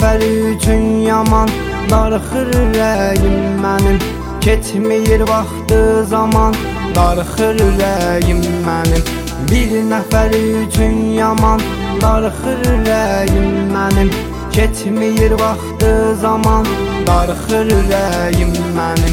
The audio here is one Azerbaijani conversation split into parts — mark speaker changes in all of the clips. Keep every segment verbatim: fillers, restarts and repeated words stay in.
Speaker 1: nəfər üçün yaman darıxır ürəyim mənim. Keçmir vaxtı zaman darıxır ürəyim mənim. Bir nəfər üçün yaman darıxır ürəyim mənim. Keçmir vaxtı zaman darıxır ürəyim mənim.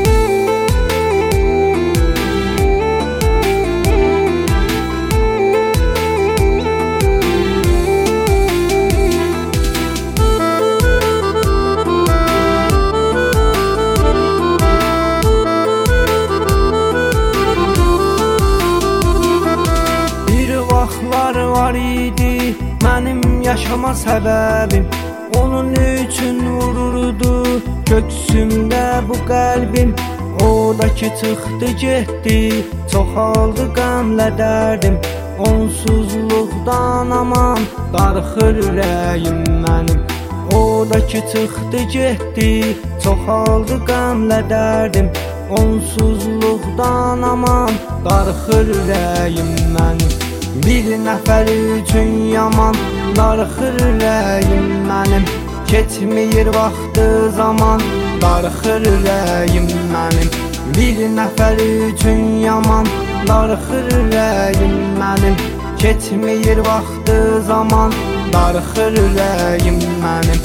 Speaker 1: Vaxtlar var idi mənim yaşama səbəbim, onun üçün vururdu köksümdə bu qəlbim. O da ki çıxdı getdi, çoxaldı qəmlə dərdim. Onsuzluqdan aman darıxır ürəyim mənim. O da ki çıxdı getdi, çoxaldı qəmlə dərdim. Onsuzluqdan aman darıxır ürəyim mənim. Bir nəfər üçün yaman darıxır ürəyim mənim. Keçmir vaxtı zaman darıxır ürəyim mənim. Bir nəfər üçün yaman darıxır ürəyim mənim. Keçmir vaxtı zaman darıxır ürəyim mənim.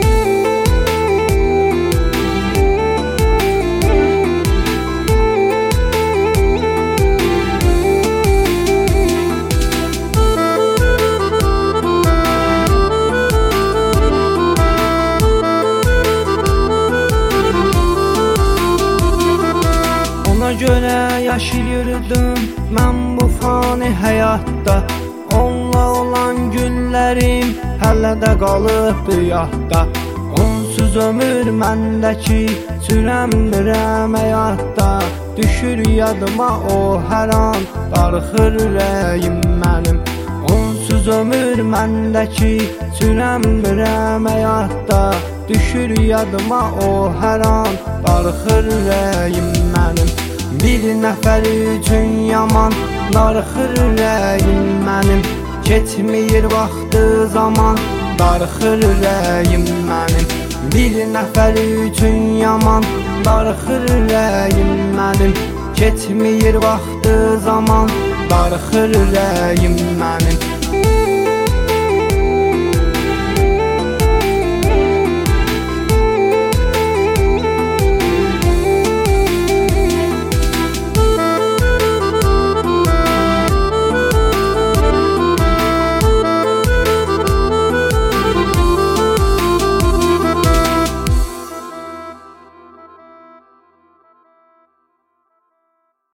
Speaker 1: Ona görə yaşayırdım mən bu fani həyatda. Onunla olan günlərim hələ də qalıb bu yadda. Onsuz ömür məndəki sürəmirəm həyatda. Düşür yadıma o hər an darıxır ürəyim mənim. Onsuz ömür məndəki sürəmirəm həyatda. Düşür yadıma o hər an darıxır ürəyim mənim. Bir nəfər üçün yaman darıxır ürəyim mənim. Keçmir vaxtı zaman darıxır ürəyim mənim. Bir nəfər üçün yaman darıxır ürəyim mənim. Keçmir vaxtı zaman darıxır ürəyim mənim.